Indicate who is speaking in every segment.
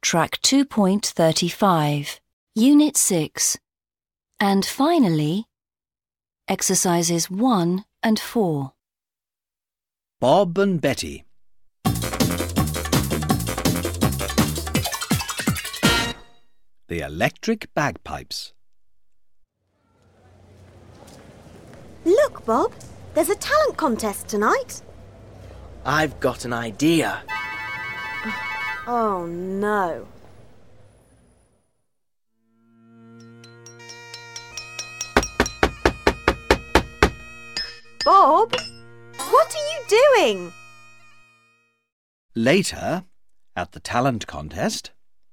Speaker 1: Track 2.35, Unit 6. And finally, exercises 1 and 4.
Speaker 2: Bob and Betty. The electric bagpipes.
Speaker 3: Look, Bob, there's a talent contest tonight.
Speaker 4: I've got an idea.
Speaker 3: Oh, no. Bob, what are you doing?
Speaker 2: Later, at the talent contest,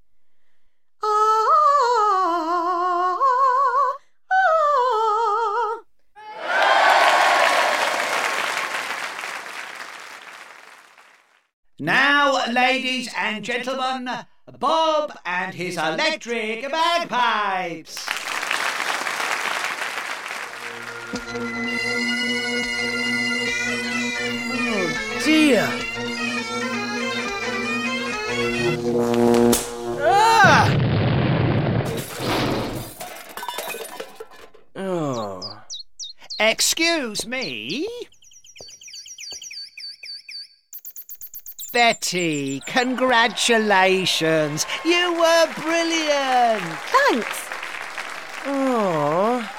Speaker 5: Now, ladies and gentlemen, Bob and his electric bagpipes.
Speaker 4: Oh dear. Ah! Oh.
Speaker 5: Excuse me? Betty, congratulations. You were brilliant.
Speaker 3: Thanks.
Speaker 4: Oh.